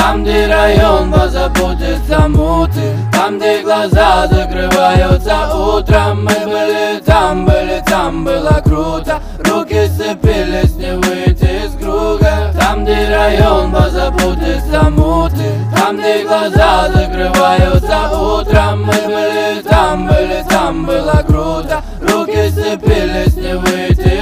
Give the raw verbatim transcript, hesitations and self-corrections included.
Там, где район позаботится муты, там, где глаза закрываются утром. Мы были там, были там, было круто. Руки сцепились, не выйти из круга. Там, где район позаботится муты, там, где глаза закрываются утром. Мы были там, были там, было круто. Руки сцепились, не выйти